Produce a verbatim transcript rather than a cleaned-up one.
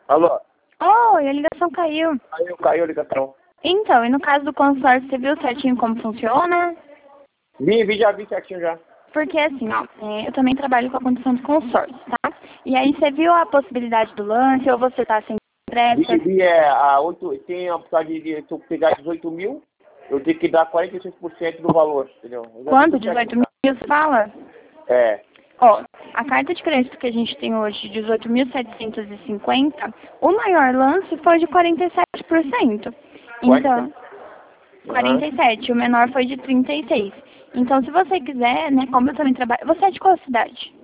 Alô? Oi, a ligação caiu. Caiu, caiu a ligação. Então, e no caso do consórcio, você viu certinho como funciona? Vi, vi, já vi certinho já. Porque assim, ó, é, eu também trabalho com a condição de consórcio, tá? E aí você viu a possibilidade do lance, ou você tá sem pressa? Vi, vi, é, a oito, tem a possibilidade de, se eu pegar dezoito mil, eu tenho que dar quarenta e seis por cento do valor, entendeu? Eu já Quanto? vi dezoito certinho, mil tá? você fala? É. Ó, a carta de crédito que a gente tem hoje, dezoito mil setecentos e cinquenta, o maior lance foi de quarenta e sete por cento. Então, quarenta e sete, o menor foi de trinta e seis. Então, se você quiser, né, como eu também trabalho... Você é de qual cidade?